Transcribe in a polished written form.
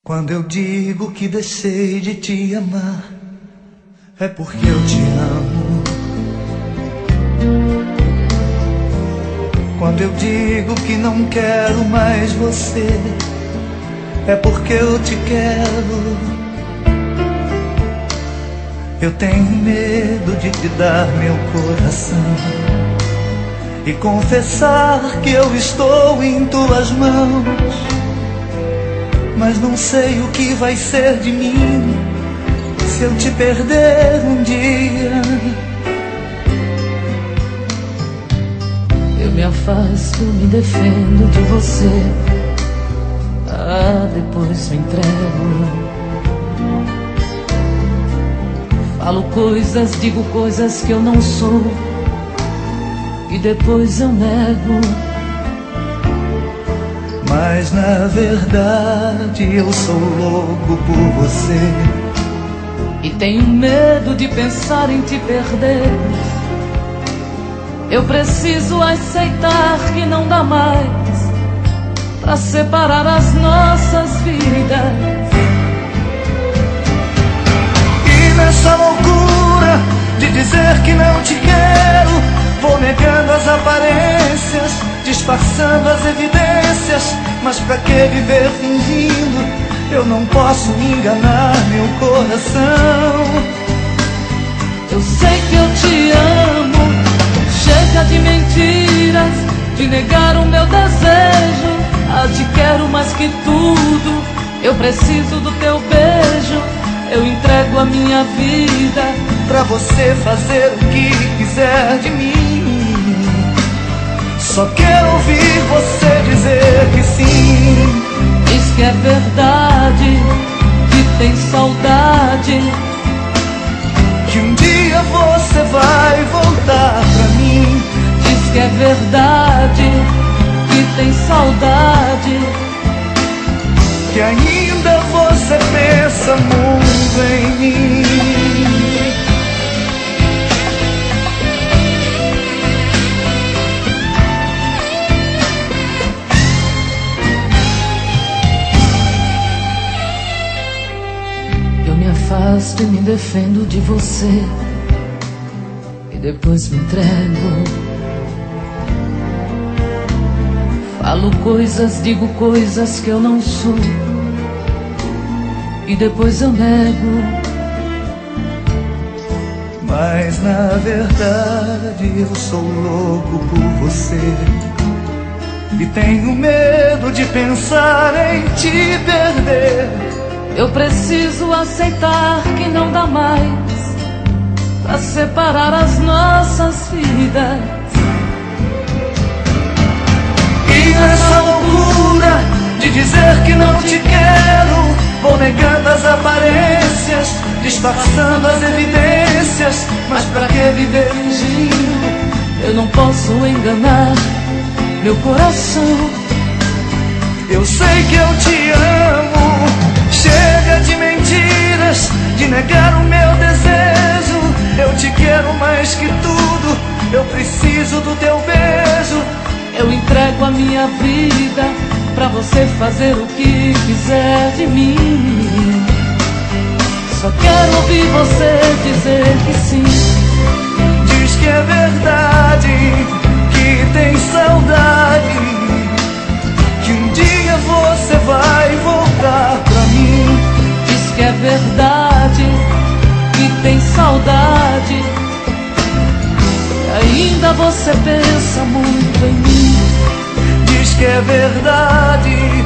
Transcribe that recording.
Quando eu digo que deixei de te amar, é porque eu te amo. Quando eu digo que não quero mais você, é porque eu te quero. Eu tenho medo de te dar meu coração e confessar que eu estou em tuas mãos, mas não sei o que vai ser de mim se eu te perder um dia. Eu me afasto, me defendo de você, depois me entrego. Falo coisas, digo coisas que eu não sou e depois eu nego. Mas na verdade eu sou louco por você e tenho medo de pensar em te perder. Eu preciso aceitar que não dá mais pra separar as nossas vidas. E nessa loucura de dizer que não te quero, vou negando as aparências, disfarçando as evidências. Mas pra que viver fingindo? Eu não posso enganar meu coração. Eu sei que eu te amo, chega de mentiras, de negar o meu desejo. Te quero mais que tudo, eu preciso do teu beijo. Eu entrego a minha vida pra você fazer o que quiser de mim. Só quero ouvir você dizer que sim. Diz que é verdade, que tem saudade, que um dia você vai voltar pra mim. Diz que é verdade, que tem saudade, que ainda você pensa muito em mim. Eu me afasto e me defendo de você e depois me entrego. Falo coisas, digo coisas que eu não sou e depois eu nego. Mas na verdade eu sou louco por você e tenho medo de pensar em te perder. Eu preciso aceitar que não dá mais pra separar as nossas vidas. E nessa loucura de dizer que não te quero, vou negando as aparências, disfarçando as evidências. Mas pra que viver fingindo? Eu não posso enganar meu coração. Eu sei que eu te amo, chega de mentiras, de negar o meu desejo. Eu te quero mais que tudo, eu preciso do teu beijo. Eu entrego a minha vida pra você fazer o que quiser de mim. Só quero ouvir você dizer que sim. Diz que é verdade, que tem saudade, que um dia você vai voltar pra mim. Diz que é verdade, que tem saudade, ainda você pensa muito em mim. Diz que é verdade,